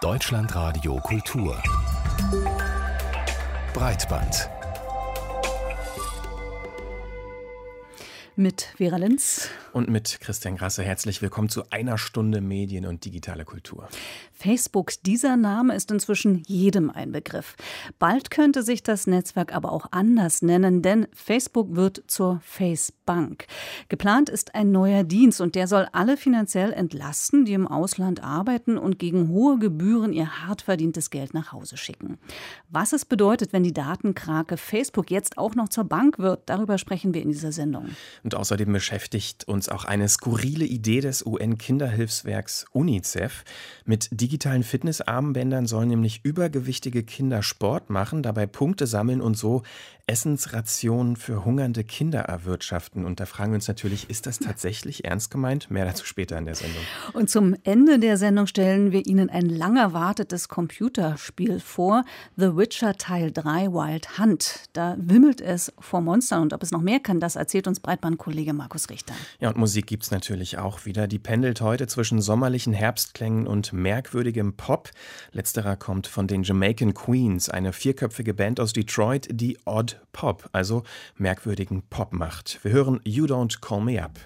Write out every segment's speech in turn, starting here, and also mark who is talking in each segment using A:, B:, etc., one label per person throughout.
A: Deutschlandradio Kultur Breitband
B: mit Vera Linz
C: und mit Christian Grasse. Herzlich willkommen zu einer Stunde Medien und digitale Kultur.
B: Facebook, dieser Name ist inzwischen jedem ein Begriff. Bald könnte sich das Netzwerk aber auch anders nennen, denn Facebook wird zur Facebank. Geplant ist ein neuer Dienst und der soll alle finanziell entlasten, die im Ausland arbeiten und gegen hohe Gebühren ihr hart verdientes Geld nach Hause schicken. Was es bedeutet, wenn die Datenkrake Facebook jetzt auch noch zur Bank wird, darüber sprechen wir in dieser Sendung.
C: Und außerdem beschäftigt uns auch eine skurrile Idee des UN-Kinderhilfswerks UNICEF. Mit digitalen Fitnessarmbändern sollen nämlich übergewichtige Kinder Sport machen, dabei Punkte sammeln und so Essensrationen für hungernde Kinder erwirtschaften. Und da fragen wir uns natürlich, ist das tatsächlich ernst gemeint? Mehr dazu später in der Sendung.
B: Und zum Ende der Sendung stellen wir Ihnen ein lang erwartetes Computerspiel vor. The Witcher Teil 3 Wild Hunt. Da wimmelt es vor Monstern. Und ob es noch mehr kann, das erzählt uns Breitbandkollege Markus Richter.
C: Ja, und Musik gibt es natürlich auch wieder. Die pendelt heute zwischen sommerlichen Herbstklängen und merkwürdigem Pop. Letzterer kommt von den Jamaican Queens, eine vierköpfige Band aus Detroit, die Odd Pop, also merkwürdigen Pop macht. Wir hören You Don't Call Me Up.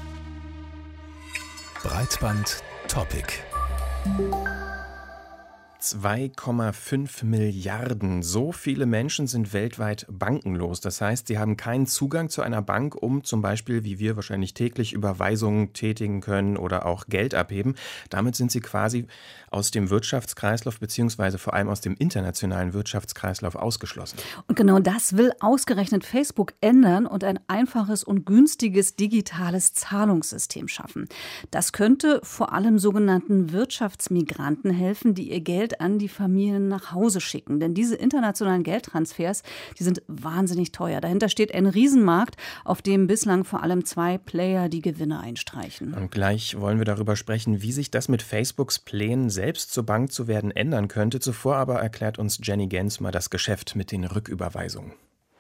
A: Breitband Topic.
C: 2,5 Milliarden. So viele Menschen sind weltweit bankenlos. Das heißt, sie haben keinen Zugang zu einer Bank, um zum Beispiel, wie wir wahrscheinlich täglich Überweisungen tätigen können oder auch Geld abheben. Damit sind sie quasi aus dem Wirtschaftskreislauf beziehungsweise vor allem aus dem internationalen Wirtschaftskreislauf ausgeschlossen.
B: Und genau das will ausgerechnet Facebook ändern und ein einfaches und günstiges digitales Zahlungssystem schaffen. Das könnte vor allem sogenannten Wirtschaftsmigranten helfen, die ihr Geld an die Familien nach Hause schicken. Denn diese internationalen Geldtransfers, die sind wahnsinnig teuer. Dahinter steht ein Riesenmarkt, auf dem bislang vor allem 2 Player die Gewinne einstreichen.
C: Und gleich wollen wir darüber sprechen, wie sich das mit Facebooks Plänen, selbst zur Bank zu werden, ändern könnte. Zuvor aber erklärt uns Jenny Gens mal das Geschäft mit den Rücküberweisungen.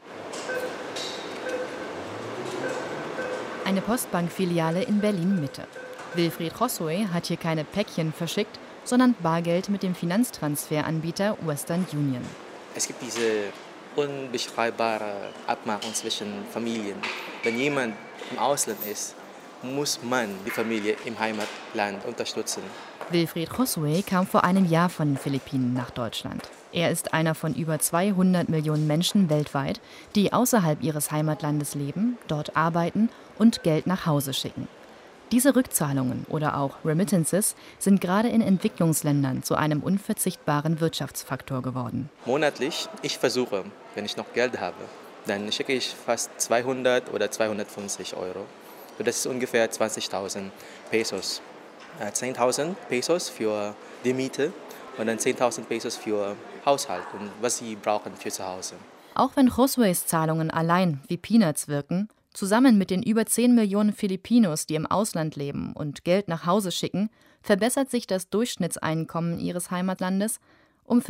D: Eine Postbankfiliale in Berlin-Mitte. Wilfried Josué hat hier keine Päckchen verschickt, sondern Bargeld mit dem Finanztransferanbieter Western Union.
E: Es gibt diese unbeschreibbare Abmachung zwischen Familien. Wenn jemand im Ausland ist, muss man die Familie im Heimatland unterstützen.
D: Wilfried Josué kam vor einem Jahr von den Philippinen nach Deutschland. Er ist einer von über 200 Millionen Menschen weltweit, die außerhalb ihres Heimatlandes leben, dort arbeiten und Geld nach Hause schicken. Diese Rückzahlungen oder auch Remittances sind gerade in Entwicklungsländern zu einem unverzichtbaren Wirtschaftsfaktor geworden.
E: Monatlich, ich versuche, wenn ich noch Geld habe, dann schicke ich fast 200 oder 250 Euro. Das ist ungefähr 20.000 Pesos. 10.000 Pesos für die Miete und dann 10.000 Pesos für Haushalt und was sie brauchen für zu Hause.
D: Auch wenn Josués Zahlungen allein wie Peanuts wirken, zusammen mit den über 10 Millionen Filipinos, die im Ausland leben und Geld nach Hause schicken, verbessert sich das Durchschnittseinkommen ihres Heimatlandes um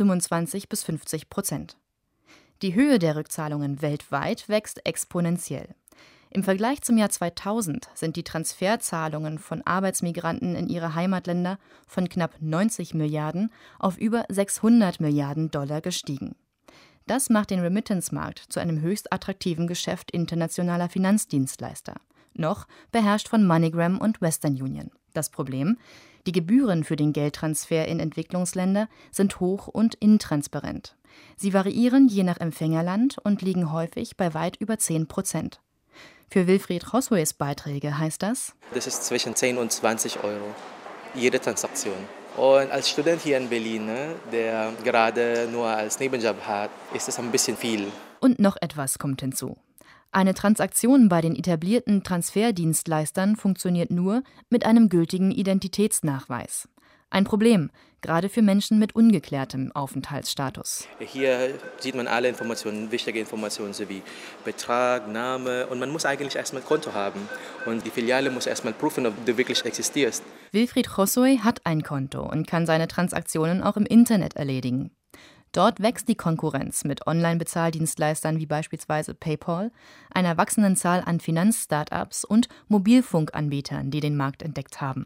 D: 25-50%. Die Höhe der Rückzahlungen weltweit wächst exponentiell. Im Vergleich zum Jahr 2000 sind die Transferzahlungen von Arbeitsmigranten in ihre Heimatländer von knapp 90 Milliarden auf über 600 Milliarden Dollar gestiegen. Das macht den Remittance-Markt zu einem höchst attraktiven Geschäft internationaler Finanzdienstleister. Noch beherrscht von MoneyGram und Western Union. Das Problem? Die Gebühren für den Geldtransfer in Entwicklungsländer sind hoch und intransparent. Sie variieren je nach Empfängerland und liegen häufig bei weit über 10%. Für Wilfried Josués Beiträge heißt das:
E: Das ist zwischen 10 und 20 Euro, jede Transaktion. Und als Student hier in Berlin, der gerade nur als Nebenjob hat, ist es ein bisschen viel.
D: Und noch etwas kommt hinzu. Eine Transaktion bei den etablierten Transferdienstleistern funktioniert nur mit einem gültigen Identitätsnachweis. Ein Problem, gerade für Menschen mit ungeklärtem Aufenthaltsstatus.
E: Hier sieht man alle Informationen, wichtige Informationen sowie Betrag, Name und man muss eigentlich erstmal ein Konto haben. Und die Filiale muss erstmal prüfen, ob du wirklich existierst.
D: Wilfried Josué hat ein Konto und kann seine Transaktionen auch im Internet erledigen. Dort wächst die Konkurrenz mit Online-Bezahldienstleistern wie beispielsweise PayPal, einer wachsenden Zahl an Finanz-Startups und Mobilfunkanbietern, die den Markt entdeckt haben.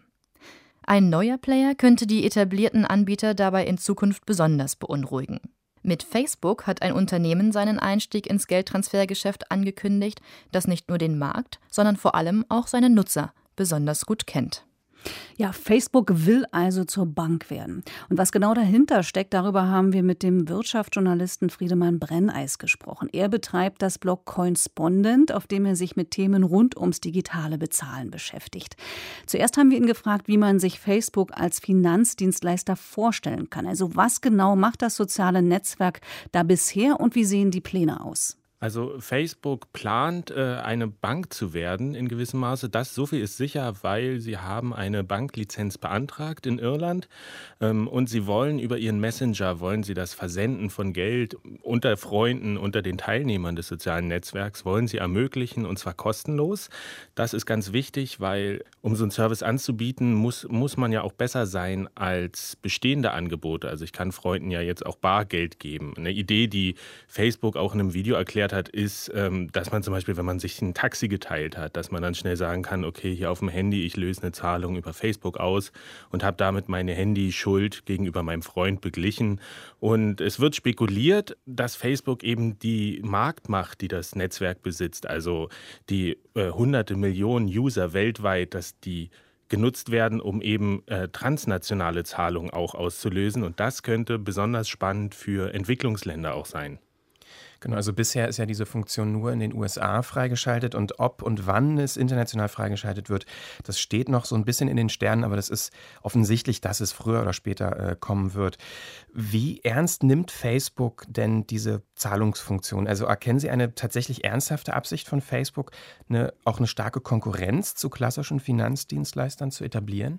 D: Ein neuer Player könnte die etablierten Anbieter dabei in Zukunft besonders beunruhigen. Mit Facebook hat ein Unternehmen seinen Einstieg ins Geldtransfergeschäft angekündigt, das nicht nur den Markt, sondern vor allem auch seine Nutzer besonders gut kennt.
B: Ja, Facebook will also zur Bank werden. Und was genau dahinter steckt, darüber haben wir mit dem Wirtschaftsjournalisten Friedemann Brenneis gesprochen. Er betreibt das Blog Coinspondent, auf dem er sich mit Themen rund ums digitale Bezahlen beschäftigt. Zuerst haben wir ihn gefragt, wie man sich Facebook als Finanzdienstleister vorstellen kann. Also was genau macht das soziale Netzwerk da bisher und wie sehen die Pläne aus?
F: Also Facebook plant, eine Bank zu werden in gewissem Maße. So viel ist sicher, weil sie haben eine Banklizenz beantragt in Irland und sie wollen über ihren Messenger, wollen sie das Versenden von Geld unter Freunden, unter den Teilnehmern des sozialen Netzwerks, wollen sie ermöglichen und zwar kostenlos. Das ist ganz wichtig, weil um so einen Service anzubieten, muss man ja auch besser sein als bestehende Angebote. Also ich kann Freunden ja jetzt auch Bargeld geben. Eine Idee, die Facebook auch in einem Video erklärt hat, ist, dass man zum Beispiel, wenn man sich ein Taxi geteilt hat, dass man dann schnell sagen kann, okay, hier auf dem Handy, ich löse eine Zahlung über Facebook aus und habe damit meine Handyschuld gegenüber meinem Freund beglichen. Und es wird spekuliert, dass Facebook eben die Marktmacht, die das Netzwerk besitzt, also die hunderte Millionen User weltweit, dass die genutzt werden, um eben transnationale Zahlungen auch auszulösen. Und das könnte besonders spannend für Entwicklungsländer auch sein.
C: Genau, also bisher ist ja diese Funktion nur in den USA freigeschaltet und ob und wann es international freigeschaltet wird, das steht noch so ein bisschen in den Sternen, aber das ist offensichtlich, dass es früher oder später kommen wird. Wie ernst nimmt Facebook denn diese Zahlungsfunktion? Also erkennen Sie eine tatsächlich ernsthafte Absicht von Facebook, auch eine starke Konkurrenz zu klassischen Finanzdienstleistern zu etablieren?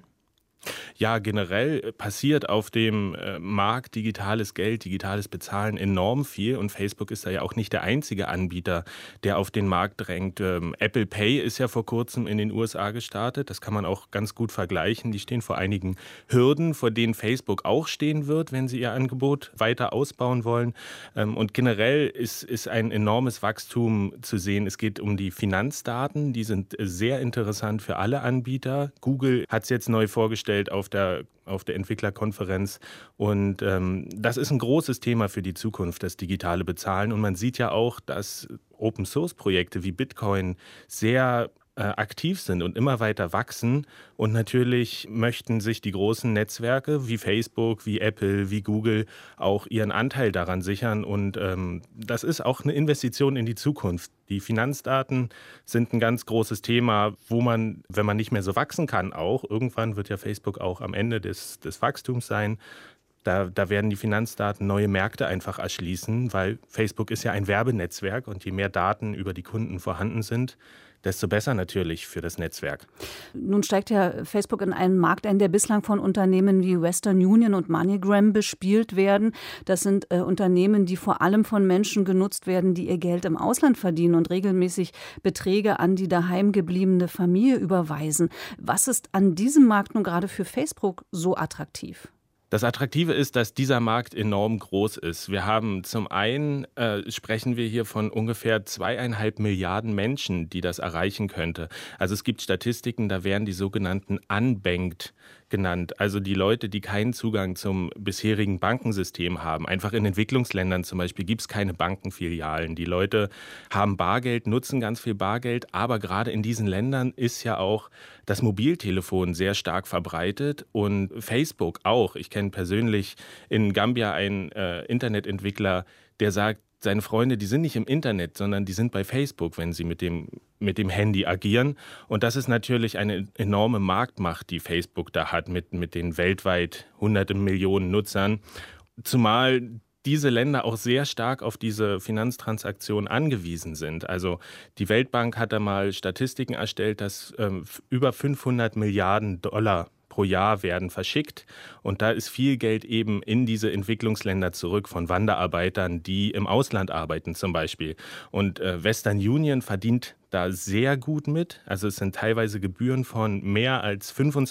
F: Ja, generell passiert auf dem Markt digitales Geld, digitales Bezahlen enorm viel und Facebook ist da ja auch nicht der einzige Anbieter, der auf den Markt drängt. Apple Pay ist ja vor kurzem in den USA gestartet, das kann man auch ganz gut vergleichen. Die stehen vor einigen Hürden, vor denen Facebook auch stehen wird, wenn sie ihr Angebot weiter ausbauen wollen. Und generell ist ein enormes Wachstum zu sehen. Es geht um die Finanzdaten, die sind sehr interessant für alle Anbieter. Google hat es jetzt neu vorgestellt auf der Entwicklerkonferenz. Und das ist ein großes Thema für die Zukunft, das digitale Bezahlen. Und man sieht ja auch, dass Open-Source-Projekte wie Bitcoin sehr aktiv sind und immer weiter wachsen. Und natürlich möchten sich die großen Netzwerke wie Facebook, wie Apple, wie Google auch ihren Anteil daran sichern. Und das ist auch eine Investition in die Zukunft. Die Finanzdaten sind ein ganz großes Thema, wo man, wenn man nicht mehr so wachsen kann, auch, irgendwann wird ja Facebook auch am Ende des Wachstums sein, da werden die Finanzdaten neue Märkte einfach erschließen, weil Facebook ist ja ein Werbenetzwerk und je mehr Daten über die Kunden vorhanden sind, desto besser natürlich für das Netzwerk.
B: Nun steigt ja Facebook in einen Markt ein, der bislang von Unternehmen wie Western Union und MoneyGram bespielt werden. Das sind Unternehmen, die vor allem von Menschen genutzt werden, die ihr Geld im Ausland verdienen und regelmäßig Beträge an die daheim gebliebene Familie überweisen. Was ist an diesem Markt nun gerade für Facebook so attraktiv?
F: Das Attraktive ist, dass dieser Markt enorm groß ist. Wir haben zum einen, sprechen wir hier von ungefähr 2,5 Milliarden Menschen, die das erreichen könnte. Also es gibt Statistiken, da werden die sogenannten unbanked genannt. Also die Leute, die keinen Zugang zum bisherigen Bankensystem haben. Einfach in Entwicklungsländern zum Beispiel gibt es keine Bankenfilialen. Die Leute haben Bargeld, nutzen ganz viel Bargeld. Aber gerade in diesen Ländern ist ja auch das Mobiltelefon sehr stark verbreitet und Facebook auch. Ich kenne persönlich in Gambia einen Internetentwickler, der sagt, seine Freunde, die sind nicht im Internet, sondern die sind bei Facebook, wenn sie mit dem Handy agieren. Und das ist natürlich eine enorme Marktmacht, die Facebook da hat mit den weltweit hunderten Millionen Nutzern. Zumal diese Länder auch sehr stark auf diese Finanztransaktionen angewiesen sind. Also die Weltbank hat da mal Statistiken erstellt, dass über 500 Milliarden Dollar pro Jahr werden verschickt. Und da ist viel Geld eben in diese Entwicklungsländer zurück von Wanderarbeitern, die im Ausland arbeiten zum Beispiel. Und Western Union verdient da sehr gut mit. Also es sind teilweise Gebühren von mehr als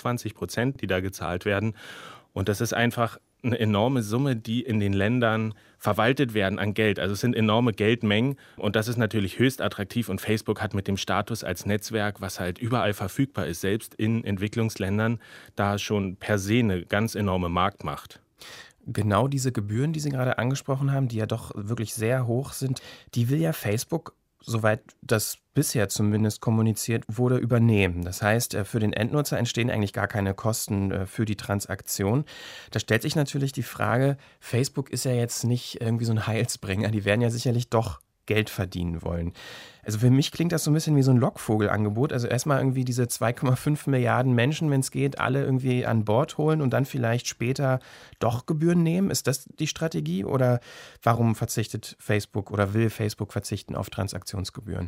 F: 25%, die da gezahlt werden. Und das ist einfach eine enorme Summe, die in den Ländern verwaltet werden an Geld. Also es sind enorme Geldmengen und das ist natürlich höchst attraktiv und Facebook hat mit dem Status als Netzwerk, was halt überall verfügbar ist, selbst in Entwicklungsländern, da schon per se eine ganz enorme Marktmacht.
C: Genau diese Gebühren, die Sie gerade angesprochen haben, die ja doch wirklich sehr hoch sind, die will ja Facebook, soweit das bisher zumindest kommuniziert wurde, übernehmen. Das heißt, für den Endnutzer entstehen eigentlich gar keine Kosten für die Transaktion. Da stellt sich natürlich die Frage, Facebook ist ja jetzt nicht irgendwie so ein Heilsbringer, die werden ja sicherlich doch Geld verdienen wollen. Also für mich klingt das so ein bisschen wie so ein Lockvogelangebot. Also erstmal irgendwie diese 2,5 Milliarden Menschen, wenn es geht, alle irgendwie an Bord holen und dann vielleicht später doch Gebühren nehmen. Ist das die Strategie oder warum verzichtet Facebook oder will Facebook verzichten auf Transaktionsgebühren?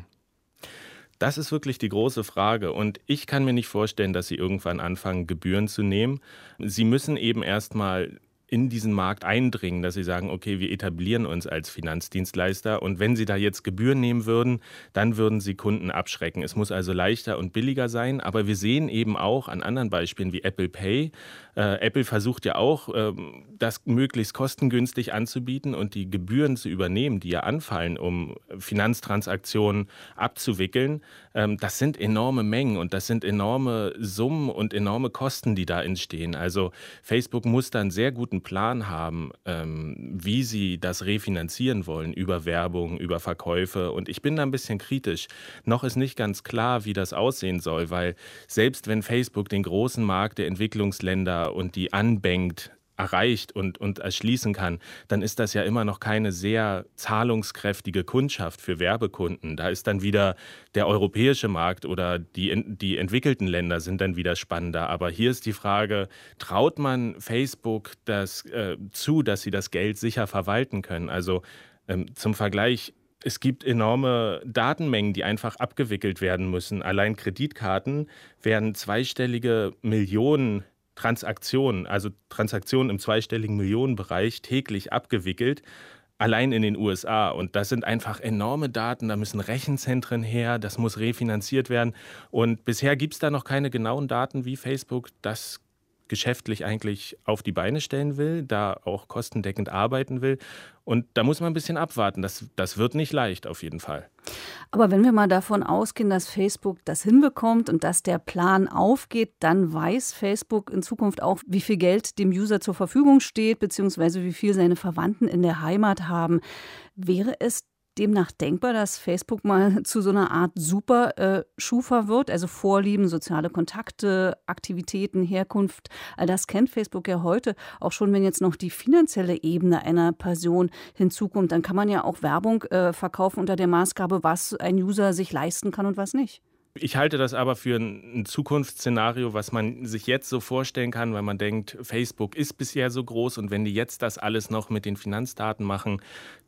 F: Das ist wirklich die große Frage und ich kann mir nicht vorstellen, dass sie irgendwann anfangen, Gebühren zu nehmen. Sie müssen eben erstmal in diesen Markt eindringen, dass sie sagen, okay, wir etablieren uns als Finanzdienstleister und wenn sie da jetzt Gebühren nehmen würden, dann würden sie Kunden abschrecken. Es muss also leichter und billiger sein, aber wir sehen eben auch an anderen Beispielen wie Apple Pay, Apple versucht ja auch, das möglichst kostengünstig anzubieten und die Gebühren zu übernehmen, die ja anfallen, um Finanztransaktionen abzuwickeln. Das sind enorme Mengen und das sind enorme Summen und enorme Kosten, die da entstehen. Also Facebook muss da einen sehr guten guten Plan haben, wie sie das refinanzieren wollen über Werbung, über Verkäufe. Und ich bin da ein bisschen kritisch. Noch ist nicht ganz klar, wie das aussehen soll, weil selbst wenn Facebook den großen Markt der Entwicklungsländer und die unbanked erreicht und erschließen kann, dann ist das ja immer noch keine sehr zahlungskräftige Kundschaft für Werbekunden. Da ist dann wieder der europäische Markt oder die entwickelten Länder sind dann wieder spannender. Aber hier ist die Frage, traut man Facebook das zu, dass sie das Geld sicher verwalten können? Also zum Vergleich, es gibt enorme Datenmengen, die einfach abgewickelt werden müssen. Allein Kreditkarten werden zweistellige Millionen also Transaktionen im zweistelligen Millionenbereich täglich abgewickelt, allein in den USA. Und das sind einfach enorme Daten, da müssen Rechenzentren her, das muss refinanziert werden. Und bisher gibt es da noch keine genauen Daten, wie Facebook das geschäftlich eigentlich auf die Beine stellen will, da auch kostendeckend arbeiten will. Und da muss man ein bisschen abwarten. Das wird nicht leicht, auf jeden Fall.
B: Aber wenn wir mal davon ausgehen, dass Facebook das hinbekommt und dass der Plan aufgeht, dann weiß Facebook in Zukunft auch, wie viel Geld dem User zur Verfügung steht, beziehungsweise wie viel seine Verwandten in der Heimat haben. Wäre es demnach denkbar, dass Facebook mal zu so einer Art Super-Schufa wird? Also Vorlieben, soziale Kontakte, Aktivitäten, Herkunft, all das kennt Facebook ja heute. Auch schon, wenn jetzt noch die finanzielle Ebene einer Person hinzukommt, dann kann man ja auch Werbung verkaufen unter der Maßgabe, was ein User sich leisten kann und was nicht.
F: Ich halte das aber für ein Zukunftsszenario, was man sich jetzt so vorstellen kann, weil man denkt, Facebook ist bisher so groß und wenn die jetzt das alles noch mit den Finanzdaten machen,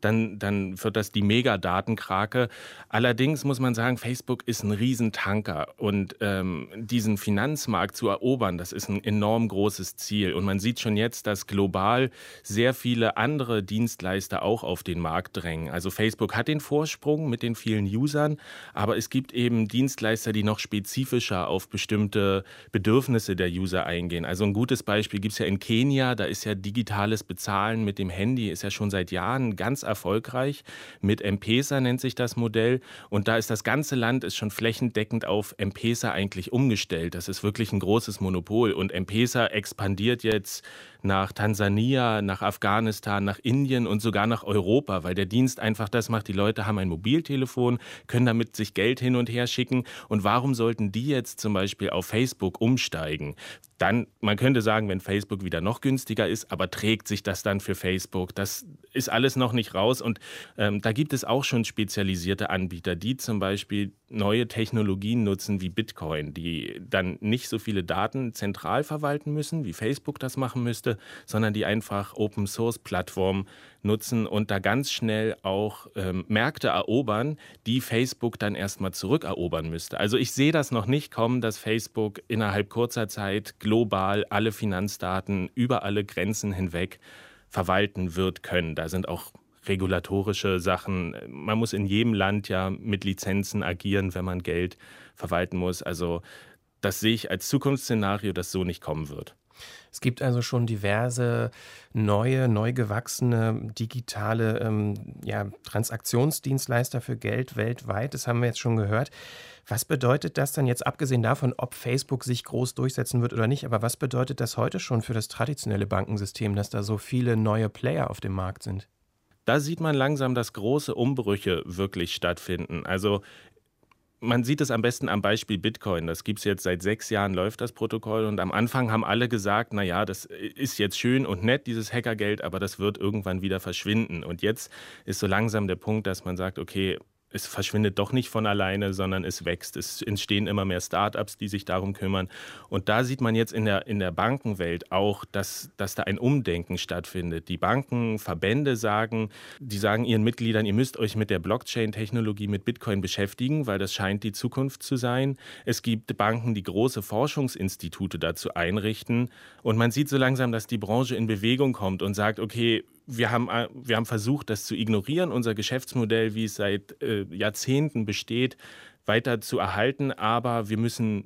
F: dann wird das die Megadatenkrake. Allerdings muss man sagen, Facebook ist ein Riesentanker und diesen Finanzmarkt zu erobern, das ist ein enorm großes Ziel. Und man sieht schon jetzt, dass global sehr viele andere Dienstleister auch auf den Markt drängen. Also Facebook hat den Vorsprung mit den vielen Usern, aber es gibt eben Dienstleister, die noch spezifischer auf bestimmte Bedürfnisse der User eingehen. Also ein gutes Beispiel gibt es ja in Kenia, da ist ja digitales Bezahlen mit dem Handy, ist ja schon seit Jahren ganz erfolgreich. Mit M-Pesa nennt sich das Modell und da ist das ganze Land ist schon flächendeckend auf M-Pesa eigentlich umgestellt. Das ist wirklich ein großes Monopol und M-Pesa expandiert jetzt nach Tansania, nach Afghanistan, nach Indien und sogar nach Europa, weil der Dienst einfach das macht. Die Leute haben ein Mobiltelefon, können damit sich Geld hin und her schicken. Und warum sollten die jetzt zum Beispiel auf Facebook umsteigen? Dann, man könnte sagen, wenn Facebook wieder noch günstiger ist, aber trägt sich das dann für Facebook? Das ist alles noch nicht raus. Und da gibt es auch schon spezialisierte Anbieter, die zum Beispiel neue Technologien nutzen wie Bitcoin, die dann nicht so viele Daten zentral verwalten müssen, wie Facebook das machen müsste, sondern die einfach Open-Source-Plattformen nutzen und da ganz schnell auch Märkte erobern, die Facebook dann erstmal zurückerobern müsste. Also ich sehe das noch nicht kommen, dass Facebook innerhalb kurzer Zeit global alle Finanzdaten über alle Grenzen hinweg verwalten wird können. Da sind auch regulatorische Sachen. Man muss in jedem Land ja mit Lizenzen agieren, wenn man Geld verwalten muss. Also das sehe ich als Zukunftsszenario, das so nicht kommen wird.
C: Es gibt also schon diverse neu gewachsene digitale Transaktionsdienstleister für Geld weltweit. Das haben wir jetzt schon gehört. Was bedeutet das dann jetzt, abgesehen davon, ob Facebook sich groß durchsetzen wird oder nicht, aber was bedeutet das heute schon für das traditionelle Bankensystem, dass da so viele neue Player auf dem Markt sind?
F: Da sieht man langsam, dass große Umbrüche wirklich stattfinden. Also man sieht es am besten am Beispiel Bitcoin. Das gibt es jetzt seit 6 Jahren, läuft das Protokoll. Und am Anfang haben alle gesagt, naja, das ist jetzt schön und nett, dieses Hackergeld, aber das wird irgendwann wieder verschwinden. Und jetzt ist so langsam der Punkt, dass man sagt, okay, es verschwindet doch nicht von alleine, sondern es wächst. Es entstehen immer mehr Startups, die sich darum kümmern. Und da sieht man jetzt in der Bankenwelt auch, dass da ein Umdenken stattfindet. Die Banken, Verbände sagen ihren Mitgliedern, ihr müsst euch mit der Blockchain-Technologie, mit Bitcoin beschäftigen, weil das scheint die Zukunft zu sein. Es gibt Banken, die große Forschungsinstitute dazu einrichten. Und man sieht so langsam, dass die Branche in Bewegung kommt und sagt, okay, wir haben versucht, das zu ignorieren, unser Geschäftsmodell, wie es seit Jahrzehnten besteht, weiter zu erhalten. Aber wir müssen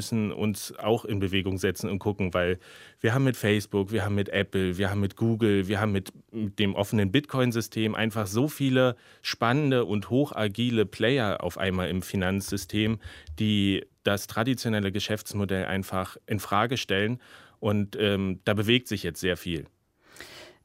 F: uns auch in Bewegung setzen und gucken, weil wir haben mit Facebook, wir haben mit Apple, wir haben mit Google, wir haben mit dem offenen Bitcoin-System einfach so viele spannende und hochagile Player auf einmal im Finanzsystem, die das traditionelle Geschäftsmodell einfach in Frage stellen. Und da bewegt sich jetzt sehr viel.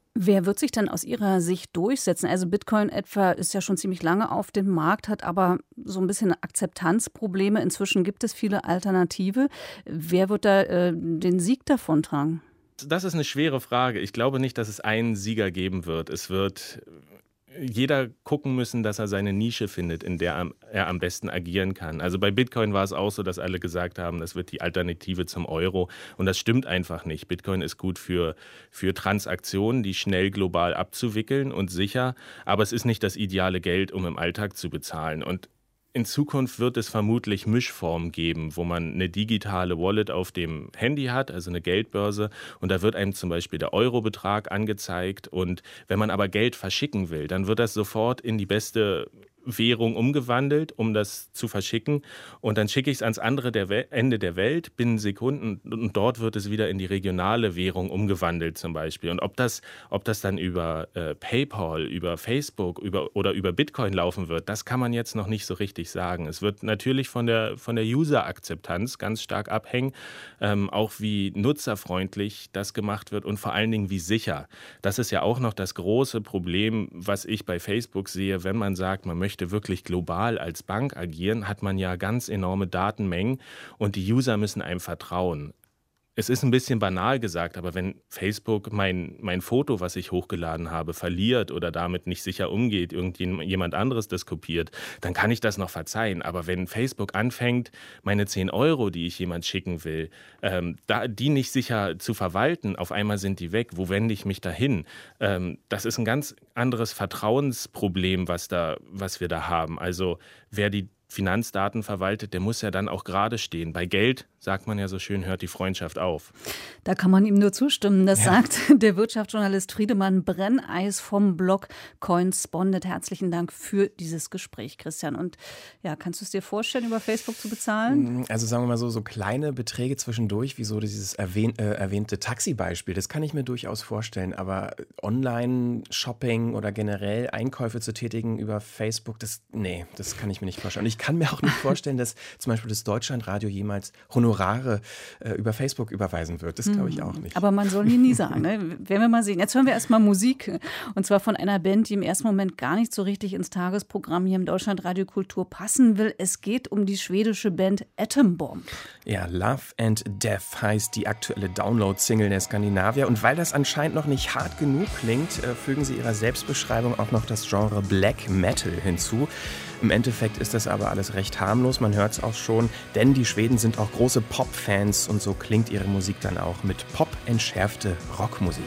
B: Wer wird sich dann aus Ihrer Sicht durchsetzen? Also Bitcoin etwa ist ja schon ziemlich lange auf dem Markt, hat aber so ein bisschen Akzeptanzprobleme. Inzwischen gibt es viele Alternative. Wer wird da den Sieg davontragen?
F: Das ist eine schwere Frage. Ich glaube nicht, dass es einen Sieger geben wird. Es wird jeder gucken müssen, dass er seine Nische findet, in der er am besten agieren kann. Also bei Bitcoin war es auch so, dass alle gesagt haben, das wird die Alternative zum Euro. Und das stimmt einfach nicht. Bitcoin ist gut für Transaktionen, die schnell global abzuwickeln und sicher. Aber es ist nicht das ideale Geld, um im Alltag zu bezahlen. Und in Zukunft wird es vermutlich Mischformen geben, wo man eine digitale Wallet auf dem Handy hat, also eine Geldbörse, und da wird einem zum Beispiel der Eurobetrag angezeigt. Und wenn man aber Geld verschicken will, dann wird das sofort in die beste Währung umgewandelt, um das zu verschicken. Und dann schicke ich es ans andere Ende der Welt binnen Sekunden und dort wird es wieder in die regionale Währung umgewandelt zum Beispiel. Und ob das dann über PayPal, über Facebook oder über Bitcoin laufen wird, das kann man jetzt noch nicht so richtig sagen. Es wird natürlich von der User-Akzeptanz ganz stark abhängen, auch wie nutzerfreundlich das gemacht wird und vor allen Dingen wie sicher. Das ist ja auch noch das große Problem, was ich bei Facebook sehe, wenn man sagt, man möchte wirklich global als Bank agieren, hat man ja ganz enorme Datenmengen und die User müssen einem vertrauen. Es ist ein bisschen banal gesagt, aber wenn Facebook mein Foto, was ich hochgeladen habe, verliert oder damit nicht sicher umgeht, irgendjemand anderes das kopiert, dann kann ich das noch verzeihen. Aber wenn Facebook anfängt, meine 10 Euro, die ich jemand schicken will, die nicht sicher zu verwalten, auf einmal sind die weg, wo wende ich mich dahin? Das ist ein ganz anderes Vertrauensproblem, was wir da haben. Also wer die Finanzdaten verwaltet, der muss ja dann auch gerade stehen. Bei Geld, sagt man ja so schön, hört die Freundschaft auf.
B: Da kann man ihm nur zustimmen. Das sagt der Wirtschaftsjournalist Friedemann Brenneis vom Blog Coinsponded. Herzlichen Dank für dieses Gespräch, Christian. Und ja, kannst du es dir vorstellen, über Facebook zu bezahlen?
C: Also sagen wir mal so kleine Beträge zwischendurch, wie so dieses erwähnte Taxi-Beispiel, das kann ich mir durchaus vorstellen. Aber Online-Shopping oder generell Einkäufe zu tätigen über Facebook, das kann ich mir nicht vorstellen. Und ich kann mir auch nicht vorstellen, dass zum Beispiel das Deutschlandradio jemals Honorare über Facebook überweisen wird. Das glaube ich auch nicht.
B: Aber man soll nie sagen. Ne? Werden wir mal sehen. Jetzt hören wir erstmal Musik. Und zwar von einer Band, die im ersten Moment gar nicht so richtig ins Tagesprogramm hier im Deutschlandradio Kultur passen will. Es geht um die schwedische Band Atom Bomb.
C: Ja, Love and Death heißt die aktuelle Download-Single der Skandinavier. Und weil das anscheinend noch nicht hart genug klingt, fügen sie ihrer Selbstbeschreibung auch noch das Genre Black Metal hinzu. Im Endeffekt ist das aber alles recht harmlos, man hört es auch schon, denn die Schweden sind auch große Pop-Fans und so klingt ihre Musik dann auch mit Pop entschärfte Rockmusik.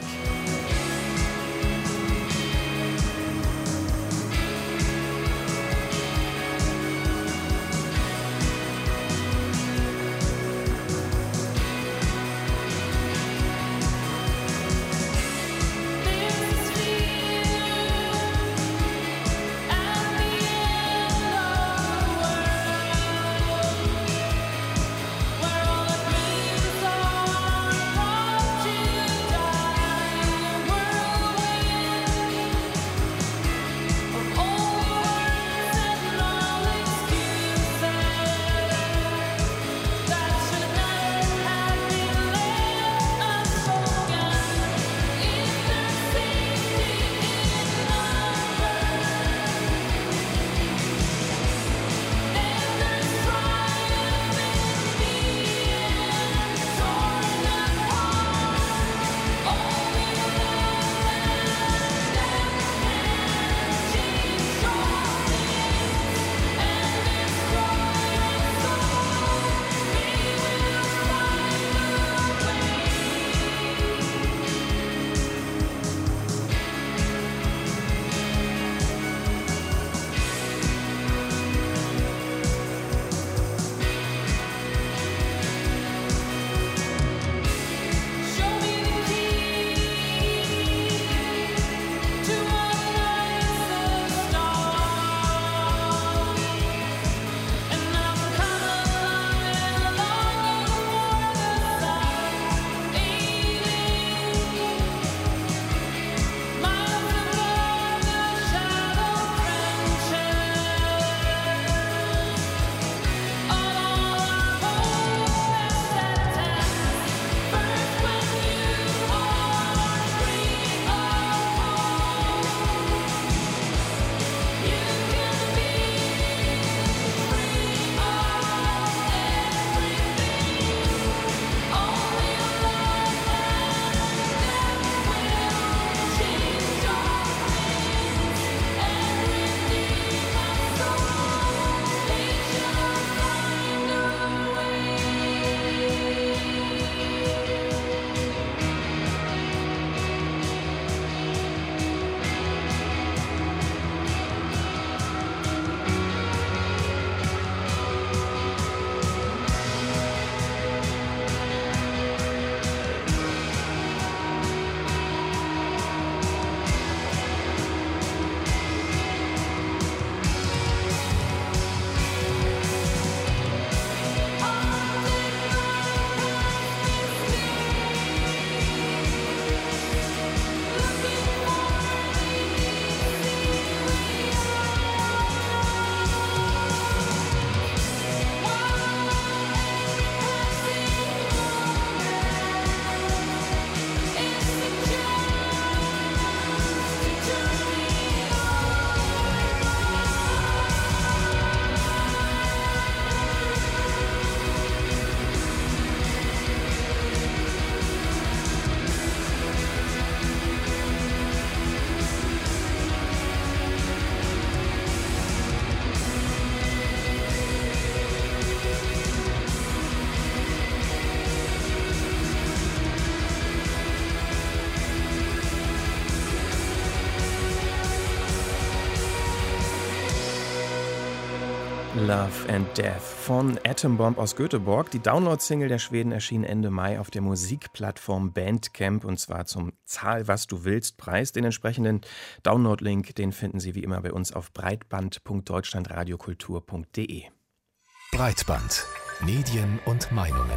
C: Love and Death von Atom Bomb aus Göteborg. Die Download-Single der Schweden erschien Ende Mai auf der Musikplattform Bandcamp und zwar zum Zahl was du willst Preis. Den entsprechenden Download-Link, den finden Sie wie immer bei uns auf breitband.deutschlandradiokultur.de.
A: Breitband. Medien und Meinungen.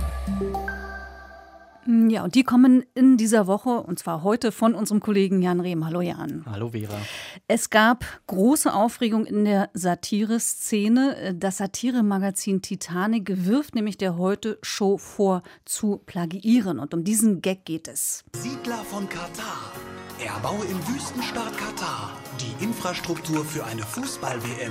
B: Ja, und die kommen in dieser Woche, und zwar heute, von unserem Kollegen Jan Rehm. Hallo Jan.
G: Hallo Vera.
B: Es gab große Aufregung in der Satire-Szene. Das Satiremagazin Titanic wirft nämlich der Heute-Show vor, zu plagiieren. Und um diesen Gag geht es.
H: Siedler von Katar. Erbau im Wüstenstaat Katar. Die Infrastruktur für eine Fußball-WM.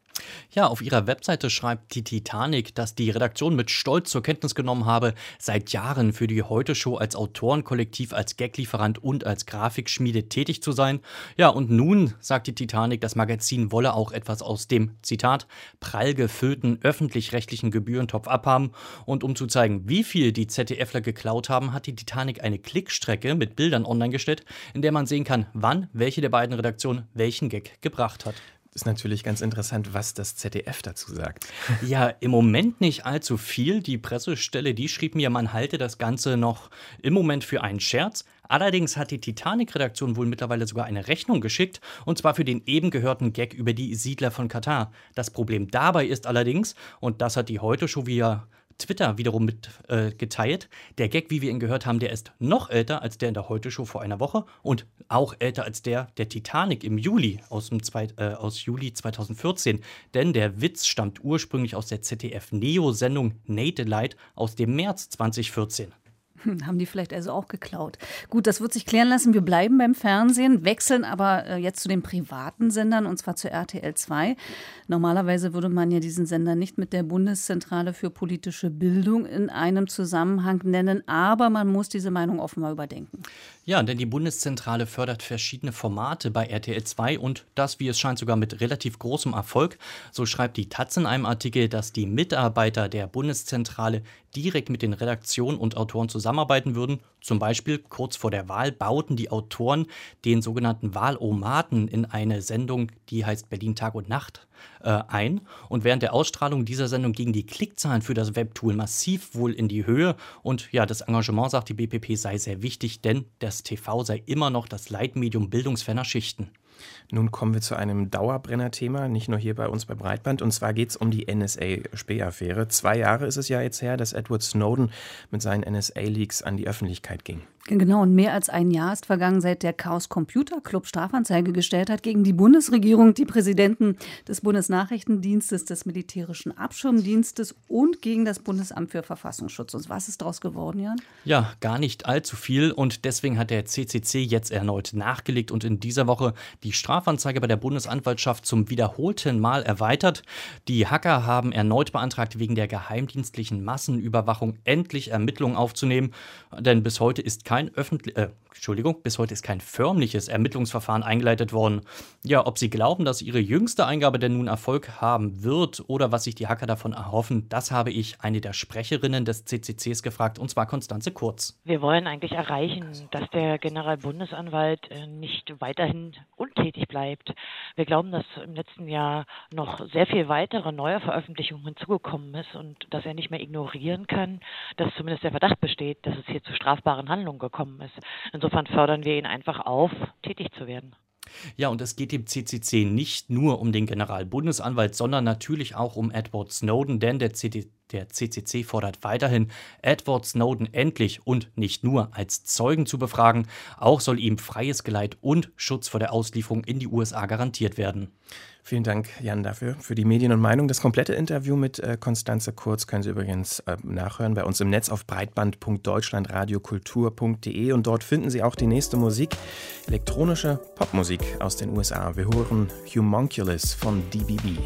G: Ja, auf ihrer Webseite schreibt die Titanic, dass die Redaktion mit Stolz zur Kenntnis genommen habe, seit Jahren für die Heute-Show als Autorenkollektiv, als Gaglieferant und als Grafikschmiede tätig zu sein. Ja, und nun, sagt die Titanic, das Magazin wolle auch etwas aus dem, Zitat, prall gefüllten öffentlich-rechtlichen Gebührentopf abhaben. Und um zu zeigen, wie viel die ZDFler geklaut haben, hat die Titanic eine Klickstrecke mit Bildern online gestellt, in der man sehen kann, wann welche der beiden Redaktionen welchen Gag gebracht hat.
C: Ist natürlich ganz interessant, was das ZDF dazu sagt.
G: Ja, im Moment nicht allzu viel. Die Pressestelle, die schrieb mir, man halte das Ganze noch im Moment für einen Scherz. Allerdings hat die Titanic-Redaktion wohl mittlerweile sogar eine Rechnung geschickt, und zwar für den eben gehörten Gag über die Siedler von Katar. Das Problem dabei ist allerdings, und das hat die Heute-Show via Twitter wiederum geteilt. Der Gag, wie wir ihn gehört haben, der ist noch älter als der in der Heute-Show vor einer Woche und auch älter als der Titanic im Juli aus Juli 2014. Denn der Witz stammt ursprünglich aus der ZDF-Neo-Sendung Nate Light aus dem März 2014.
B: Haben die vielleicht also auch geklaut. Gut, das wird sich klären lassen. Wir bleiben beim Fernsehen, wechseln aber jetzt zu den privaten Sendern, und zwar zu RTL 2. Normalerweise würde man ja diesen Sender nicht mit der Bundeszentrale für politische Bildung in einem Zusammenhang nennen, aber man muss diese Meinung offenbar überdenken.
G: Ja, denn die Bundeszentrale fördert verschiedene Formate bei RTL 2 und das, wie es scheint, sogar mit relativ großem Erfolg. So schreibt die Taz in einem Artikel, dass die Mitarbeiter der Bundeszentrale direkt mit den Redaktionen und Autoren zusammenarbeiten würden. Zum Beispiel kurz vor der Wahl bauten die Autoren den sogenannten Wahlomaten in eine Sendung, die heißt Berlin Tag und Nacht, ein. Und während der Ausstrahlung dieser Sendung gingen die Klickzahlen für das Webtool massiv wohl in die Höhe. Und ja, das Engagement, sagt die BPP, sei sehr wichtig, denn das TV sei immer noch das Leitmedium bildungsferner Schichten.
C: Nun kommen wir zu einem Dauerbrenner-Thema, nicht nur hier bei uns bei Breitband. Und zwar geht es um die NSA-Spähaffäre. 2 Jahre ist es ja jetzt her, dass Edward Snowden mit seinen NSA-Leaks an die Öffentlichkeit ging.
B: Genau, und mehr als ein Jahr ist vergangen, seit der Chaos Computer Club Strafanzeige gestellt hat gegen die Bundesregierung, die Präsidenten des Bundesnachrichtendienstes, des Militärischen Abschirmdienstes und gegen das Bundesamt für Verfassungsschutz. Und was ist daraus geworden, Jan?
G: Ja, gar nicht allzu viel, und deswegen hat der CCC jetzt erneut nachgelegt und in dieser Woche die Strafanzeige bei der Bundesanwaltschaft zum wiederholten Mal erweitert. Die Hacker haben erneut beantragt, wegen der geheimdienstlichen Massenüberwachung endlich Ermittlungen aufzunehmen, denn bis heute ist kein förmliches Ermittlungsverfahren eingeleitet worden. Ja, ob Sie glauben, dass Ihre jüngste Eingabe denn nun Erfolg haben wird oder was sich die Hacker davon erhoffen, das habe ich eine der Sprecherinnen des CCCs gefragt, und zwar Konstanze Kurz.
I: Wir wollen eigentlich erreichen, dass der Generalbundesanwalt nicht weiterhin untätig bleibt. Wir glauben, dass im letzten Jahr noch sehr viel weitere neue Veröffentlichungen hinzugekommen ist und dass er nicht mehr ignorieren kann, dass zumindest der Verdacht besteht, dass es hier zu strafbaren Handlungen gekommen ist. Insofern fördern wir ihn einfach auf, tätig zu werden.
G: Ja, und es geht dem CCC nicht nur um den Generalbundesanwalt, sondern natürlich auch um Edward Snowden, denn der CCC fordert weiterhin, Edward Snowden endlich und nicht nur als Zeugen zu befragen. Auch soll ihm freies Geleit und Schutz vor der Auslieferung in die USA garantiert werden.
C: Vielen Dank, Jan, dafür. Für die Medien und Meinung. Das komplette Interview mit Konstanze Kurz können Sie übrigens nachhören bei uns im Netz auf breitband.deutschlandradiokultur.de und dort finden Sie auch die nächste Musik, elektronische Popmusik aus den USA. Wir hören Homunculus von DBB.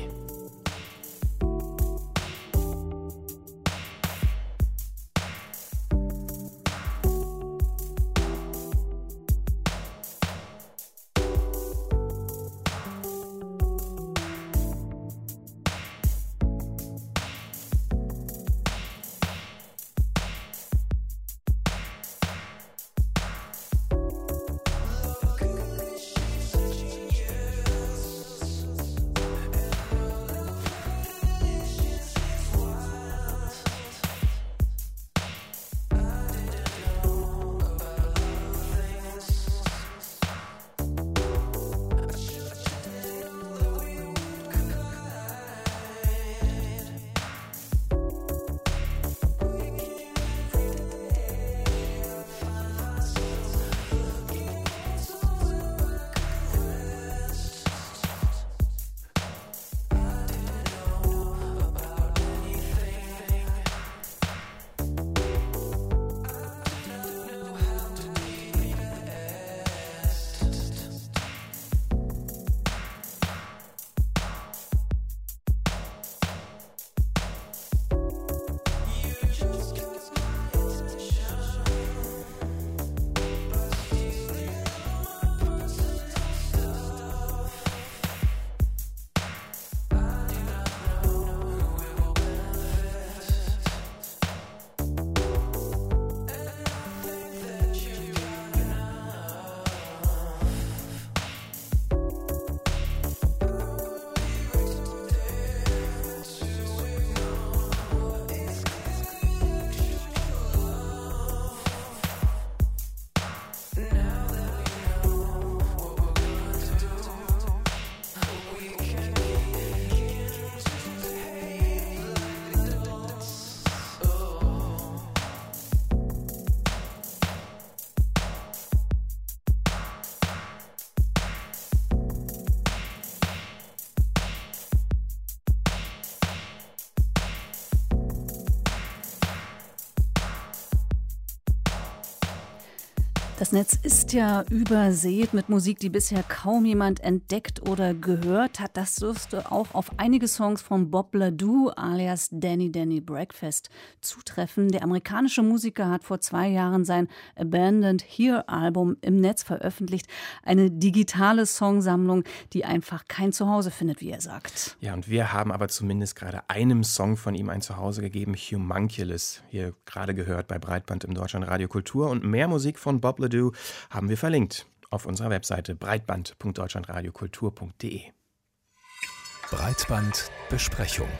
B: Das Netz ist ja übersät mit Musik, die bisher kaum jemand entdeckt oder gehört hat. Das dürfte auch auf einige Songs von Bob Ledoux alias Danny Breakfast zutreffen. Der amerikanische Musiker hat vor 2 Jahren sein Abandoned Here-Album im Netz veröffentlicht. Eine digitale Songsammlung, die einfach kein Zuhause findet, wie er sagt.
C: Ja, und wir haben aber zumindest gerade einem Song von ihm ein Zuhause gegeben, Humunculus. Hier gerade gehört bei Breitband im Deutschlandradio Kultur. Und mehr Musik von Bob Ledoux haben wir verlinkt auf unserer Webseite breitband.deutschlandradiokultur.de.
A: Breitbandbesprechung.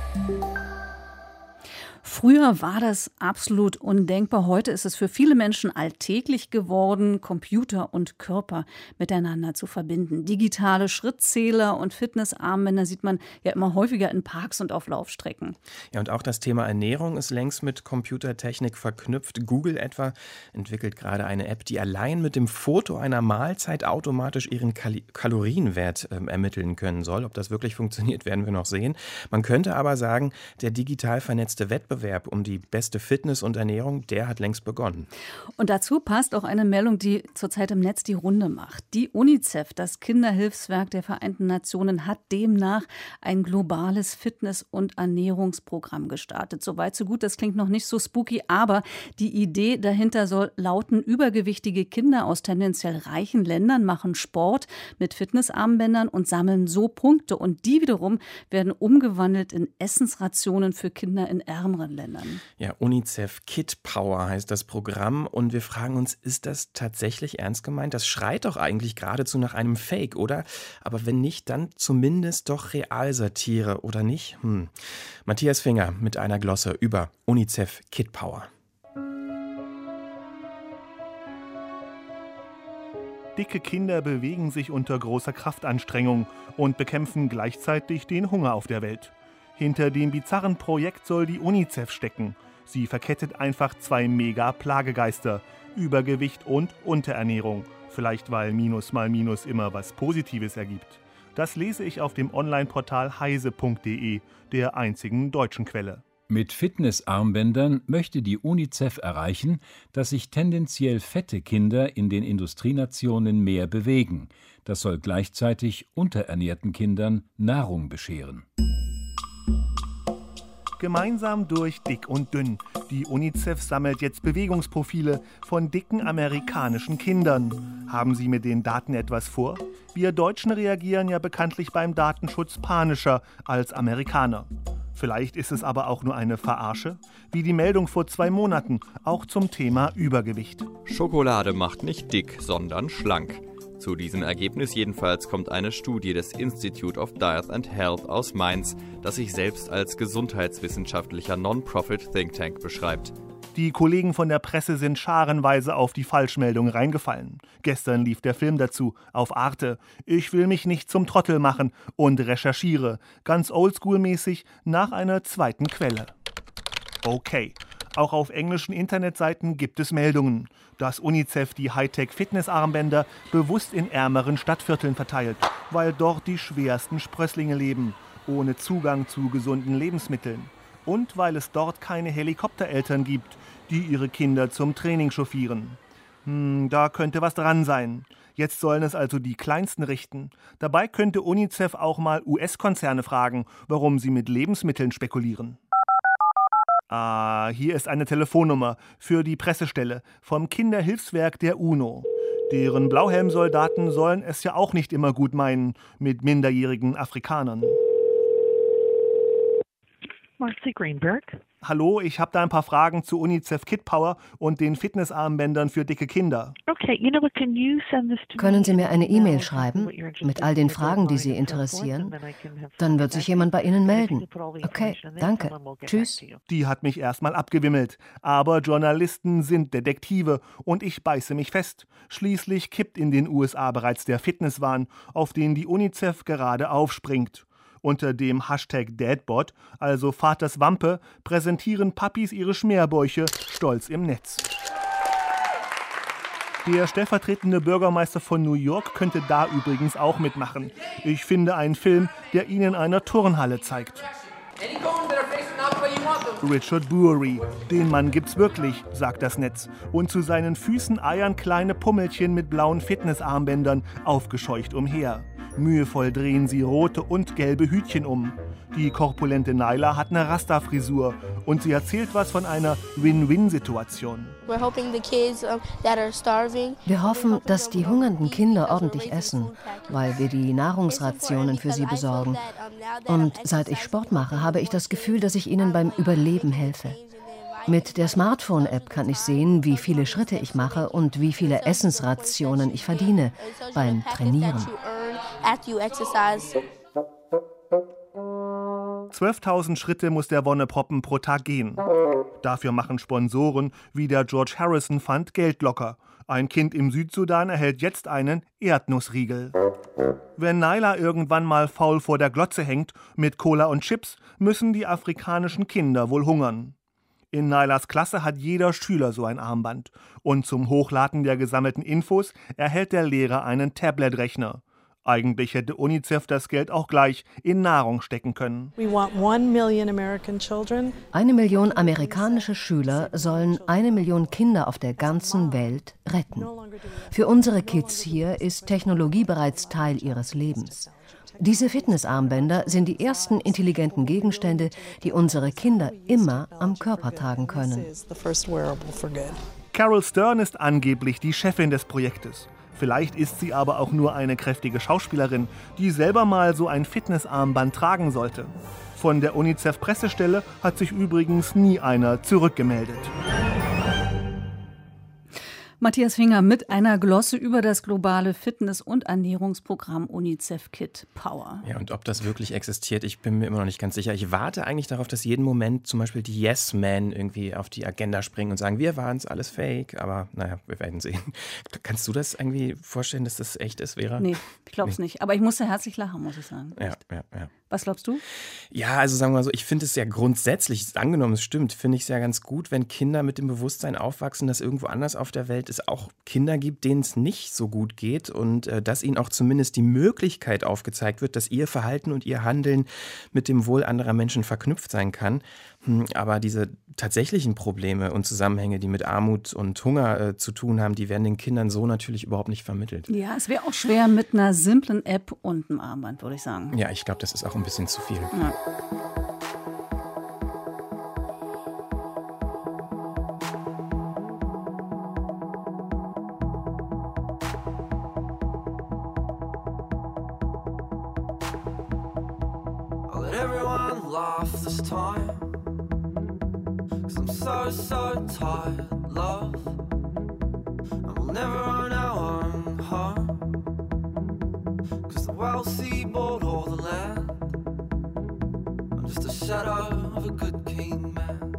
B: Früher war das absolut undenkbar. Heute ist es für viele Menschen alltäglich geworden, Computer und Körper miteinander zu verbinden. Digitale Schrittzähler und Fitnessarmbänder sieht man ja immer häufiger in Parks und auf Laufstrecken.
C: Ja, und auch das Thema Ernährung ist längst mit Computertechnik verknüpft. Google etwa entwickelt gerade eine App, die allein mit dem Foto einer Mahlzeit automatisch ihren Kalorienwert ermitteln können soll. Ob das wirklich funktioniert, werden wir noch sehen. Man könnte aber sagen, der digital vernetzte Wettbewerb um die beste Fitness und Ernährung, der hat längst begonnen.
B: Und dazu passt auch eine Meldung, die zurzeit im Netz die Runde macht. Die UNICEF, das Kinderhilfswerk der Vereinten Nationen, hat demnach ein globales Fitness- und Ernährungsprogramm gestartet. Soweit, so gut, das klingt noch nicht so spooky, aber die Idee dahinter soll lauten, übergewichtige Kinder aus tendenziell reichen Ländern machen Sport mit Fitnessarmbändern und sammeln so Punkte. Und die wiederum werden umgewandelt in Essensrationen für Kinder in ärmeren Ländern.
C: Ja, UNICEF Kid Power heißt das Programm und wir fragen uns, ist das tatsächlich ernst gemeint? Das schreit doch eigentlich geradezu nach einem Fake, oder? Aber wenn nicht, dann zumindest doch Realsatire, oder nicht? Matthias Finger mit einer Glosse über UNICEF Kid Power.
J: Dicke Kinder bewegen sich unter großer Kraftanstrengung und bekämpfen gleichzeitig den Hunger auf der Welt. Hinter dem bizarren Projekt soll die UNICEF stecken. Sie verkettet einfach 2 Mega-Plagegeister: Übergewicht und Unterernährung. Vielleicht weil Minus mal Minus immer was Positives ergibt. Das lese ich auf dem Online-Portal heise.de, der einzigen deutschen Quelle.
K: Mit Fitnessarmbändern möchte die UNICEF erreichen, dass sich tendenziell fette Kinder in den Industrienationen mehr bewegen. Das soll gleichzeitig unterernährten Kindern Nahrung bescheren.
J: Gemeinsam durch dick und dünn. Die UNICEF sammelt jetzt Bewegungsprofile von dicken amerikanischen Kindern. Haben Sie mit den Daten etwas vor? Wir Deutschen reagieren ja bekanntlich beim Datenschutz panischer als Amerikaner. Vielleicht ist es aber auch nur eine Verarsche, wie die Meldung vor 2 Monaten, auch zum Thema Übergewicht.
L: Schokolade macht nicht dick, sondern schlank. Zu diesem Ergebnis jedenfalls kommt eine Studie des Institute of Diet and Health aus Mainz, das sich selbst als gesundheitswissenschaftlicher Non-Profit-Think-Tank beschreibt.
J: Die Kollegen von der Presse sind scharenweise auf die Falschmeldung reingefallen. Gestern lief der Film dazu auf Arte. Ich will mich nicht zum Trottel machen und recherchiere, ganz oldschool-mäßig, nach einer zweiten Quelle. Okay. Auch auf englischen Internetseiten gibt es Meldungen, dass UNICEF die Hightech-Fitnessarmbänder bewusst in ärmeren Stadtvierteln verteilt, weil dort die schwersten Sprösslinge leben, ohne Zugang zu gesunden Lebensmitteln. Und weil es dort keine Helikoptereltern gibt, die ihre Kinder zum Training chauffieren. Da könnte was dran sein. Jetzt sollen es also die Kleinsten richten. Dabei könnte UNICEF auch mal US-Konzerne fragen, warum sie mit Lebensmitteln spekulieren. Hier ist eine Telefonnummer für die Pressestelle vom Kinderhilfswerk der UNO. Deren Blauhelmsoldaten sollen es ja auch nicht immer gut meinen mit minderjährigen Afrikanern.
M: Marcy Greenberg.
J: Hallo, ich habe da ein paar Fragen zu UNICEF Kid Power und den Fitnessarmbändern für dicke Kinder.
N: Können Sie mir eine E-Mail schreiben mit all den Fragen, die Sie interessieren? Dann wird sich jemand bei Ihnen melden. Okay, danke. Tschüss.
J: Die hat mich erstmal abgewimmelt. Aber Journalisten sind Detektive und ich beiße mich fest. Schließlich kippt in den USA bereits der Fitnesswahn, auf den die UNICEF gerade aufspringt. Unter dem Hashtag Dadbot, also Vaters Wampe, präsentieren Papis ihre Schmerbäuche stolz im Netz. Der stellvertretende Bürgermeister von New York könnte da übrigens auch mitmachen. Ich finde einen Film, der ihn in einer Turnhalle zeigt. Richard Brewery. Den Mann gibt's wirklich, sagt das Netz. Und zu seinen Füßen eiern kleine Pummelchen mit blauen Fitnessarmbändern aufgescheucht umher. Mühevoll drehen sie rote und gelbe Hütchen um. Die korpulente Nyla hat eine Rasta-Frisur und sie erzählt was von einer Win-Win-Situation.
N: Wir hoffen, dass die hungernden Kinder ordentlich essen, weil wir die Nahrungsrationen für sie besorgen. Und seit ich Sport mache, habe ich das Gefühl, dass ich ihnen beim Überleben helfe. Mit der Smartphone-App kann ich sehen, wie viele Schritte ich mache und wie viele Essensrationen ich verdiene beim Trainieren.
J: 12.000 Schritte muss der Wonneproppen pro Tag gehen. Dafür machen Sponsoren wie der George Harrison Fund Geld locker. Ein Kind im Südsudan erhält jetzt einen Erdnussriegel. Wenn Nyla irgendwann mal faul vor der Glotze hängt mit Cola und Chips, müssen die afrikanischen Kinder wohl hungern. In Nylas Klasse hat jeder Schüler so ein Armband. Und zum Hochladen der gesammelten Infos erhält der Lehrer einen Tablet-Rechner. Eigentlich hätte UNICEF das Geld auch gleich in Nahrung stecken können.
N: 1 Million amerikanische Schüler sollen 1 Million Kinder auf der ganzen Welt retten. Für unsere Kids hier ist Technologie bereits Teil ihres Lebens. Diese Fitnessarmbänder sind die ersten intelligenten Gegenstände, die unsere Kinder immer am Körper tragen können.
J: Carol Stern ist angeblich die Chefin des Projektes. Vielleicht ist sie aber auch nur eine kräftige Schauspielerin, die selber mal so ein Fitnessarmband tragen sollte. Von der UNICEF-Pressestelle hat sich übrigens nie einer zurückgemeldet.
B: Matthias Finger mit einer Glosse über das globale Fitness- und Ernährungsprogramm UNICEF Kid Power.
C: Ja, und ob das wirklich existiert, ich bin mir immer noch nicht ganz sicher. Ich warte eigentlich darauf, dass jeden Moment zum Beispiel die Yes-Men irgendwie auf die Agenda springen und sagen, wir waren es, alles fake. Aber naja, wir werden sehen. Kannst du das irgendwie vorstellen, dass das echt ist, Vera?
B: Nee, ich glaube es nicht. Aber ich musste herzlich lachen, muss ich sagen.
C: Ja.
B: Was glaubst du?
C: Ja, also sagen wir mal so, ich finde es ja grundsätzlich, angenommen es stimmt, finde ich es ja ganz gut, wenn Kinder mit dem Bewusstsein aufwachsen, dass irgendwo anders auf der Welt es auch Kinder gibt, denen es nicht so gut geht und dass ihnen auch zumindest die Möglichkeit aufgezeigt wird, dass ihr Verhalten und ihr Handeln mit dem Wohl anderer Menschen verknüpft sein kann. Aber diese tatsächlichen Probleme und Zusammenhänge, die mit Armut und Hunger zu tun haben, die werden den Kindern so natürlich überhaupt nicht vermittelt.
B: Ja, es wäre auch schwer mit einer simplen App und einem Armband, würde ich sagen.
C: Ja, ich glaube, das ist auch ein bisschen zu viel.
B: Ja.
O: So tired, love, and we'll never run out on her, 'cause the wealthy bought all the land. I'm just a shadow of a good king man.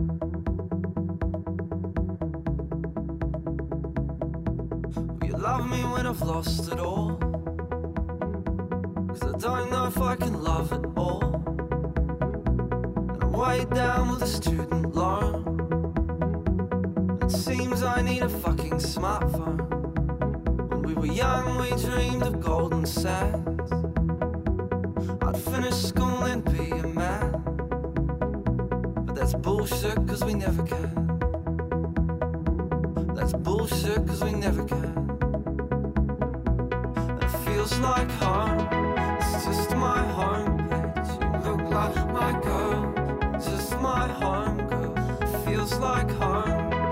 O: Will you love me when I've lost it all? 'Cause I don't know if I can love at all. And I'm way down with a student loan. It seems I need a fucking smartphone. When we were young, we dreamed of golden sands. I'd finish school and be a man. But that's bullshit, 'cause we never can. That's bullshit, 'cause we never can. It feels like home. It's just my homepage. You look like my girl. Just my home girl. It feels like home.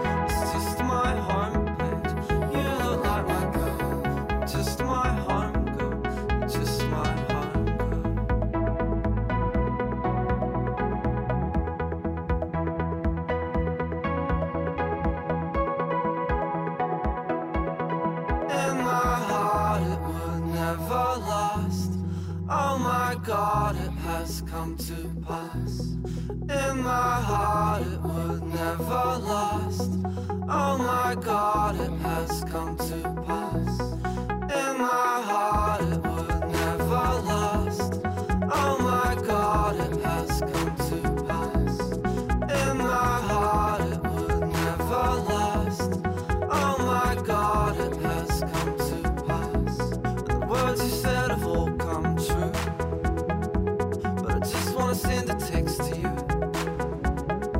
O: Come to pass. In my heart it would never last. Oh my God, it has come to pass. In my heart it would never last. Oh my God, it has come to pass. In my heart it would never last. Oh my God, it has come to pass. And the words you said have all come true. Send a text to you.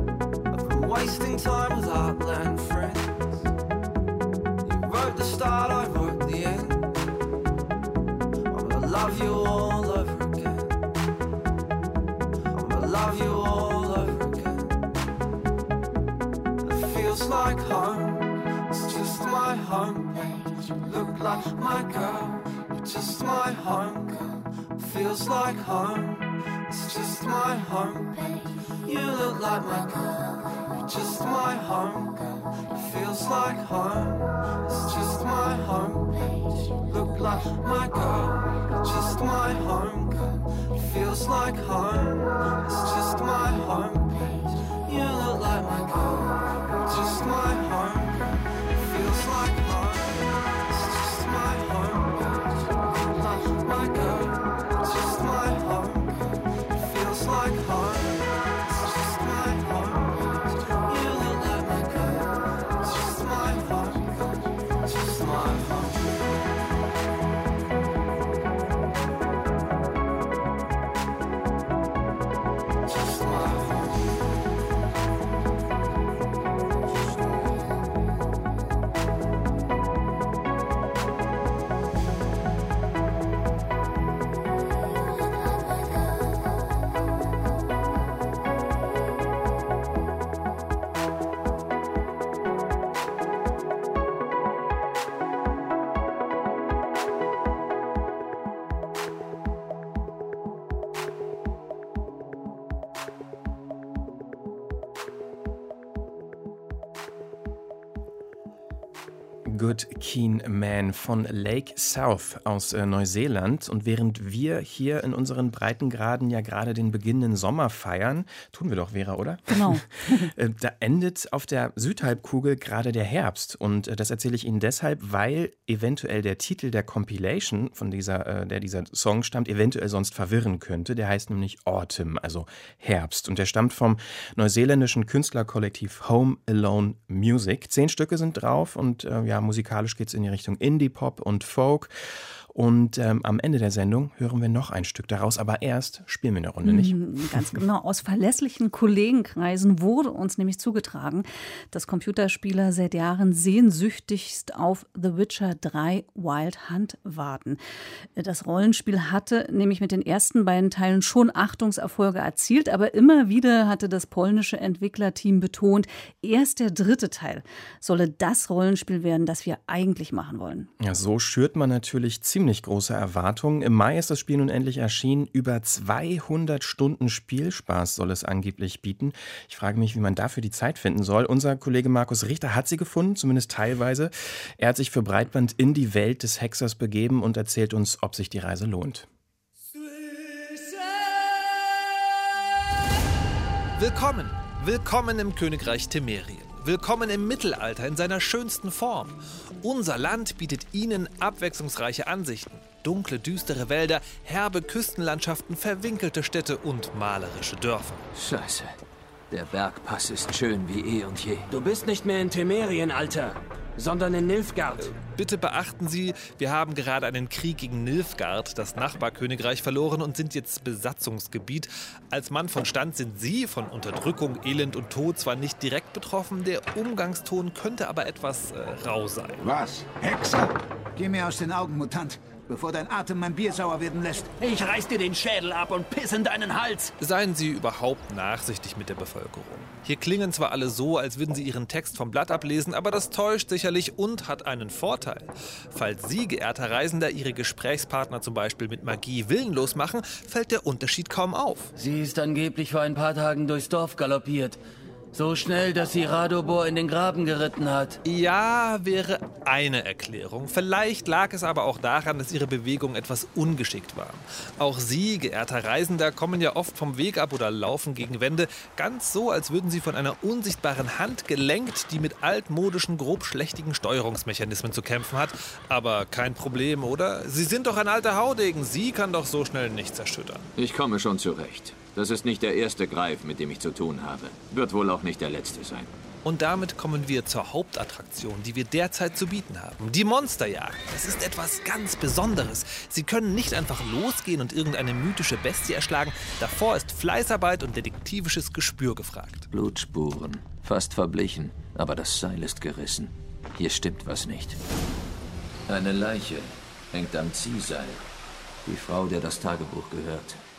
O: like home. It's just my homepage. You look like my girl. You're just my home girl. Feels like home. It's just my homepage. You look like my girl. You're just my home girl. It feels like home. It's just my homepage. You look like my girl. You're just my home girl. It feels like home. It's just my homepage. You look like my girl. You're just my home girl. It feels like home. It's just my home girl. You look like my girl. It's just my home girl. It feels like home. It's just my home girl. You look like my girl. It's just my home girl. It's just my home.
C: Good Keen Man von Lake South aus Neuseeland. Und während wir hier in unseren Breitengraden ja gerade den beginnenden Sommer feiern, tun wir doch, Vera, oder?
B: Genau.
C: Da endet auf der Südhalbkugel gerade der Herbst. Und das erzähle ich Ihnen deshalb, weil eventuell der Titel der Compilation, von der dieser Song stammt, eventuell sonst verwirren könnte. Der heißt nämlich Autumn, also Herbst. Und der stammt vom neuseeländischen Künstlerkollektiv Home Alone Music. 10 Stücke sind drauf und musikalisch geht es in die Richtung Indie-Pop und Folk. Und am Ende der Sendung hören wir noch ein Stück daraus. Aber erst spielen wir eine Runde, nicht?
B: Ganz genau. Aus verlässlichen Kollegenkreisen wurde uns nämlich zugetragen, dass Computerspieler seit Jahren sehnsüchtigst auf The Witcher 3 Wild Hunt warten. Das Rollenspiel hatte nämlich mit den ersten beiden Teilen schon Achtungserfolge erzielt. Aber immer wieder hatte das polnische Entwicklerteam betont, erst der 3. Teil solle das Rollenspiel werden, das wir eigentlich machen wollen.
C: Ja, so schürt man natürlich ziemlich große Erwartungen. Im Mai ist das Spiel nun endlich erschienen. Über 200 Stunden Spielspaß soll es angeblich bieten. Ich frage mich, wie man dafür die Zeit finden soll. Unser Kollege Markus Richter hat sie gefunden, zumindest teilweise. Er hat sich für Breitband in die Welt des Hexers begeben und erzählt uns, ob sich die Reise lohnt.
P: Willkommen, willkommen im Königreich Temerien. Willkommen im Mittelalter in seiner schönsten Form. Unser Land bietet Ihnen abwechslungsreiche Ansichten. Dunkle, düstere Wälder, herbe Küstenlandschaften, verwinkelte Städte und malerische Dörfer.
Q: Scheiße. Der Bergpass ist schön wie eh und je.
R: Du bist nicht mehr in Temerien, Alter, sondern in Nilfgaard.
P: Bitte beachten Sie, wir haben gerade einen Krieg gegen Nilfgaard, das Nachbarkönigreich, verloren und sind jetzt Besatzungsgebiet. Als Mann von Stand sind Sie von Unterdrückung, Elend und Tod zwar nicht direkt betroffen, der Umgangston könnte aber etwas rau sein.
S: Was? Hexer? Geh mir aus den Augen, Mutant, bevor dein Atem mein Bier sauer werden lässt.
R: Ich reiß dir den Schädel ab und piss in deinen Hals.
P: Seien Sie überhaupt nachsichtig mit der Bevölkerung. Hier klingen zwar alle so, als würden sie ihren Text vom Blatt ablesen, aber das täuscht sicherlich und hat einen Vorteil. Falls Sie, geehrter Reisender, Ihre Gesprächspartner zum Beispiel mit Magie willenlos machen, fällt der Unterschied kaum auf.
R: Sie ist angeblich vor ein paar Tagen durchs Dorf galoppiert. So schnell, dass sie Radobor in den Graben geritten hat.
P: Ja, wäre eine Erklärung. Vielleicht lag es aber auch daran, dass ihre Bewegungen etwas ungeschickt waren. Auch Sie, geehrter Reisender, kommen ja oft vom Weg ab oder laufen gegen Wände, ganz so, als würden Sie von einer unsichtbaren Hand gelenkt, die mit altmodischen, grobschlächtigen Steuerungsmechanismen zu kämpfen hat. Aber kein Problem, oder? Sie sind doch ein alter Haudegen. Sie kann doch so schnell nichts erschüttern.
Q: Ich komme schon zurecht. Das ist nicht der erste Greif, mit dem ich zu tun habe. Wird wohl auch nicht der letzte sein.
P: Und damit kommen wir zur Hauptattraktion, die wir derzeit zu bieten haben. Die Monsterjagd. Das ist etwas ganz Besonderes. Sie können nicht einfach losgehen und irgendeine mythische Bestie erschlagen. Davor ist Fleißarbeit und detektivisches Gespür gefragt.
Q: Blutspuren. Fast verblichen. Aber das Seil ist gerissen. Hier stimmt was nicht. Eine Leiche hängt am Ziehseil. Die Frau, der das Tagebuch gehört.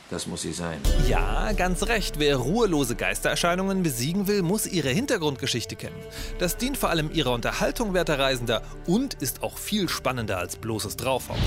Q: Das muss sie sein.
P: Ja, ganz recht. Wer ruhelose Geistererscheinungen besiegen will, muss ihre Hintergrundgeschichte kennen. Das dient vor allem ihrer Unterhaltung, werter Reisender, und ist auch viel spannender als bloßes Draufhauen.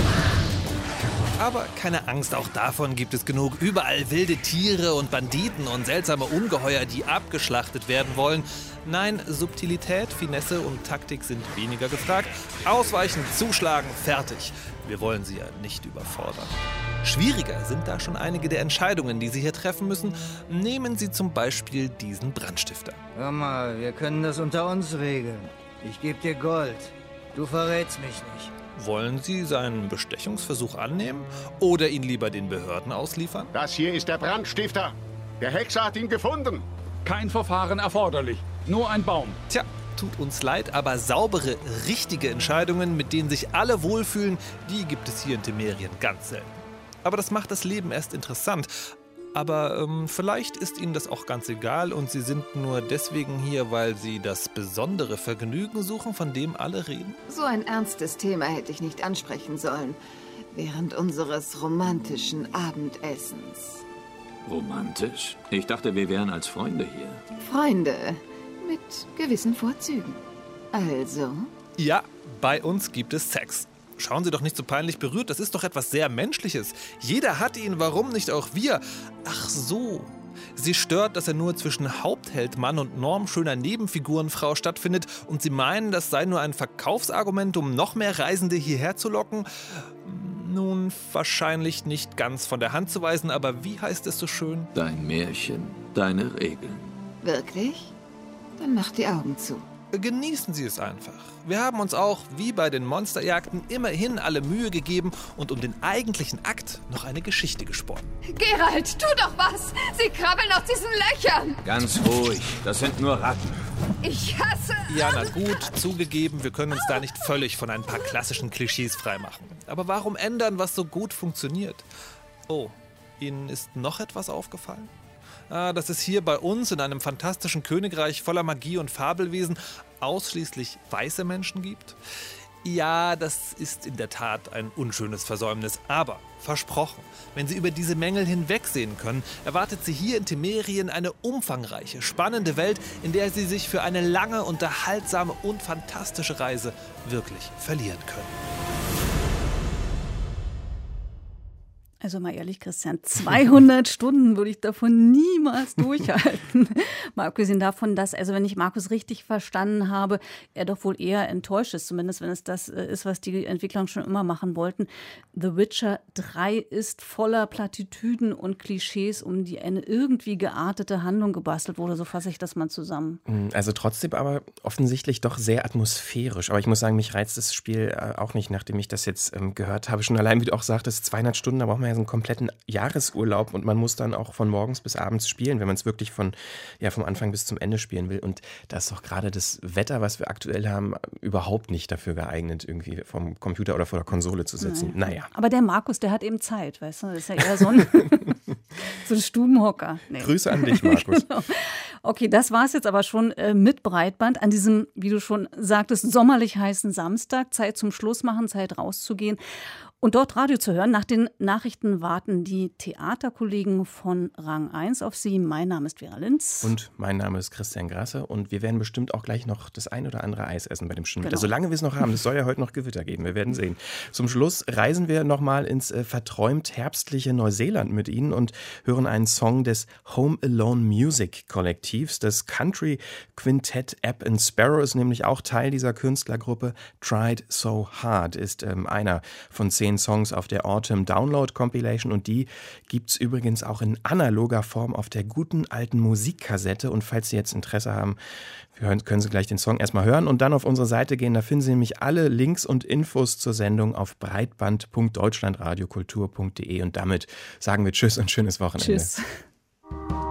P: Aber keine Angst, auch davon gibt es genug. Überall wilde Tiere und Banditen und seltsame Ungeheuer, die abgeschlachtet werden wollen. Nein, Subtilität, Finesse und Taktik sind weniger gefragt. Ausweichen, zuschlagen, fertig. Wir wollen sie ja nicht überfordern. Schwieriger sind da schon einige der Entscheidungen, die Sie hier treffen müssen. Nehmen Sie zum Beispiel diesen Brandstifter.
T: Hör mal, wir können das unter uns regeln. Ich gebe dir Gold. Du verrätst mich nicht.
P: Wollen Sie seinen Bestechungsversuch annehmen oder ihn lieber den Behörden ausliefern?
U: Das hier ist der Brandstifter. Der Hexer hat ihn gefunden.
V: Kein Verfahren erforderlich. Nur ein Baum.
P: Tja, tut uns leid, aber saubere, richtige Entscheidungen, mit denen sich alle wohlfühlen, die gibt es hier in Temerien ganz selten. Aber das macht das Leben erst interessant. Aber vielleicht ist Ihnen das auch ganz egal und Sie sind nur deswegen hier, weil Sie das besondere Vergnügen suchen, von dem alle reden?
W: So ein ernstes Thema hätte ich nicht ansprechen sollen, während unseres romantischen Abendessens.
Q: Romantisch? Ich dachte, wir wären als Freunde hier.
W: Freunde mit gewissen Vorzügen. Also?
P: Ja, bei uns gibt es Sex. Schauen Sie doch nicht so peinlich berührt, das ist doch etwas sehr Menschliches. Jeder hat ihn, warum nicht auch wir? Ach so. Sie stört, dass er nur zwischen Hauptheld Mann und normschöner Nebenfigurenfrau stattfindet und Sie meinen, das sei nur ein Verkaufsargument, um noch mehr Reisende hierher zu locken? Nun, wahrscheinlich nicht ganz von der Hand zu weisen, aber wie heißt es so schön?
Q: Dein Märchen, deine Regeln.
W: Wirklich? Dann mach die Augen zu.
P: Genießen Sie es einfach. Wir haben uns auch, wie bei den Monsterjagden, immerhin alle Mühe gegeben und um den eigentlichen Akt noch eine Geschichte gesponnen.
W: Geralt, tu doch was! Sie krabbeln aus diesen Löchern!
Q: Ganz ruhig, das sind nur Ratten.
W: Ich hasse...
P: Ja, na gut, zugegeben, wir können uns da nicht völlig von ein paar klassischen Klischees freimachen. Aber warum ändern, was so gut funktioniert? Oh, Ihnen ist noch etwas aufgefallen? Dass es hier bei uns in einem fantastischen Königreich voller Magie und Fabelwesen ausschließlich weiße Menschen gibt? Ja, das ist in der Tat ein unschönes Versäumnis, aber versprochen, wenn Sie über diese Mängel hinwegsehen können, erwartet Sie hier in Temerien eine umfangreiche, spannende Welt, in der Sie sich für eine lange, unterhaltsame und fantastische Reise wirklich verlieren können.
B: Also mal ehrlich, Christian, 200 Stunden würde ich davon niemals durchhalten. Mal abgesehen davon, dass, also wenn ich Markus richtig verstanden habe, er doch wohl eher enttäuscht ist, zumindest wenn es das ist, was die Entwickler schon immer machen wollten. The Witcher 3 ist voller Plattitüden und Klischees, um die eine irgendwie geartete Handlung gebastelt wurde. So fasse ich das mal zusammen.
C: Also trotzdem aber offensichtlich doch sehr atmosphärisch. Aber ich muss sagen, mich reizt das Spiel auch nicht, nachdem ich das jetzt gehört habe. Schon allein, wie du auch sagtest, 200 Stunden, da braucht man ja so einen kompletten Jahresurlaub und man muss dann auch von morgens bis abends spielen, wenn man es wirklich vom Anfang bis zum Ende spielen will. Und da ist doch gerade das Wetter, was wir aktuell haben, überhaupt nicht dafür geeignet, irgendwie vom Computer oder vor der Konsole zu sitzen. Naja.
B: Aber der Markus, der hat eben Zeit, weißt du? Das ist ja eher so ein, so ein Stubenhocker. Nee.
C: Grüße an dich, Markus.
B: Genau. Okay, das war es jetzt aber schon mit Breitband an diesem, wie du schon sagtest, sommerlich heißen Samstag. Zeit zum Schluss machen, Zeit rauszugehen und dort Radio zu hören. Nach den Nachrichten warten die Theaterkollegen von Rang 1 auf Sie. Mein Name ist Vera Linz.
C: Und mein Name ist Christian Grasse. Und wir werden bestimmt auch gleich noch das ein oder andere Eis essen bei dem Schwimmen. Genau. Solange wir es noch haben. Es soll ja heute noch Gewitter geben. Wir werden sehen. Zum Schluss reisen wir nochmal ins verträumt herbstliche Neuseeland mit Ihnen und hören einen Song des Home Alone Music Kollektivs. Das Country Quintett App and Sparrow ist nämlich auch Teil dieser Künstlergruppe. Tried So Hard ist einer von 10 Songs auf der Autumn Download Compilation und die gibt es übrigens auch in analoger Form auf der guten alten Musikkassette. Und falls Sie jetzt Interesse haben, können Sie gleich den Song erstmal hören und dann auf unsere Seite gehen. Da finden Sie nämlich alle Links und Infos zur Sendung auf breitband.deutschlandradiokultur.de und damit sagen wir Tschüss und schönes Wochenende.
B: Tschüss.